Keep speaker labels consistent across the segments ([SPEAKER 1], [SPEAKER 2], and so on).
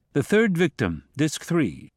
[SPEAKER 1] The Third Victim, Disc 3.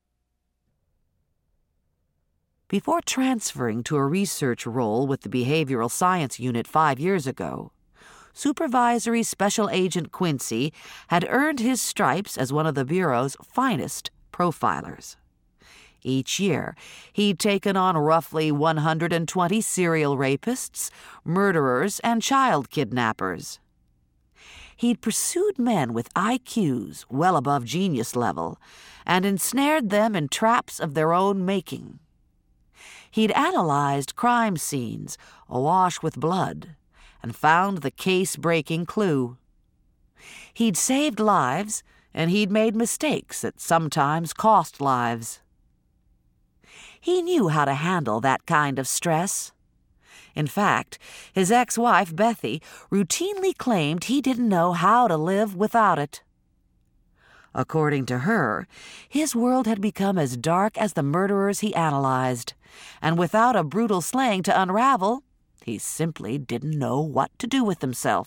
[SPEAKER 2] Before transferring to a research role with the Behavioral Science Unit 5 years ago, Supervisory Special Agent Quincy had earned his stripes as one of the Bureau's finest profilers. Each year, he'd taken on roughly 120 serial rapists, murderers, and child kidnappers. He'd pursued men with IQs well above genius level and ensnared them in traps of their own making. He'd analyzed crime scenes awash with blood and found the case-breaking clue. He'd saved lives, and he'd made mistakes that sometimes cost lives. He knew how to handle that kind of stress. In fact, his ex-wife, Bethy, routinely claimed he didn't know how to live without it. According to her, his world had become as dark as the murderers he analyzed, and without a brutal slaying to unravel, he simply didn't know what to do with himself.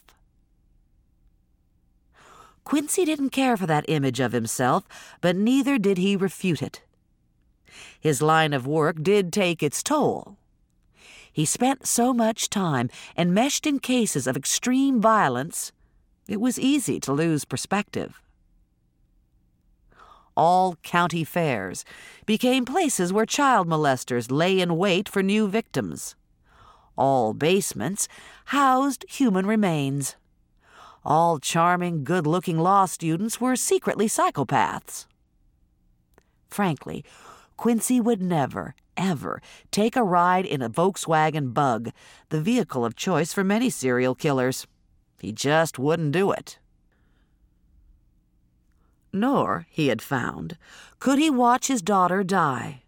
[SPEAKER 2] Quincy didn't care for that image of himself, but neither did he refute it. His line of work did take its toll. He spent so much time enmeshed in cases of extreme violence, it was easy to lose perspective. All county fairs became places where child molesters lay in wait for new victims. All basements housed human remains. All charming, good-looking law students were secretly psychopaths. Frankly, Quincy would never, ever take a ride in a Volkswagen Bug, the vehicle of choice for many serial killers. He just wouldn't do it. Nor, he had found, could he watch his daughter die.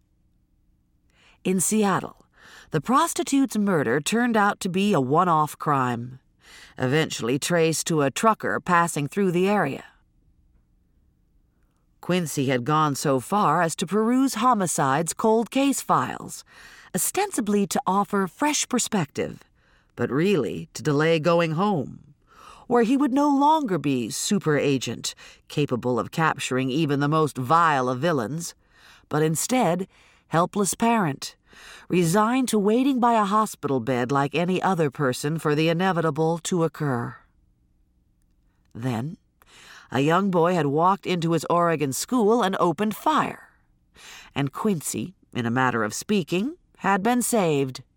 [SPEAKER 2] In Seattle, the prostitute's murder turned out to be a one-off crime, eventually traced to a trucker passing through the area. Quincy had gone so far as to peruse Homicide's cold case files, ostensibly to offer fresh perspective, but really to delay going home, where he would no longer be super agent, capable of capturing even the most vile of villains, but instead helpless parent, resigned to waiting by a hospital bed like any other person for the inevitable to occur. Then, a young boy had walked into his Oregon school and opened fire, and Quincy, in a matter of speaking, had been saved.